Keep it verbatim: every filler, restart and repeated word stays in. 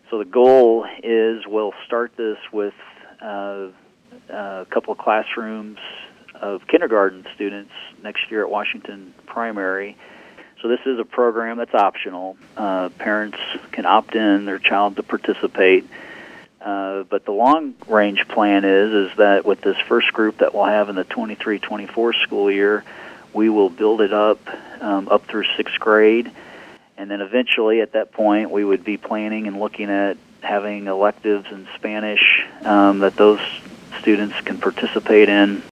So the goal is we'll start this with uh, a couple of classrooms of kindergarten students next year at Washington Primary. So this is a program that's optional. Uh, parents can opt in their child to participate. Uh, but the long-range plan is is that with this first group that we'll have in the twenty-three twenty-four school year, we will build it up um, up through sixth grade. And then eventually at that point, we would be planning and looking at having electives in Spanish um, that those students can participate in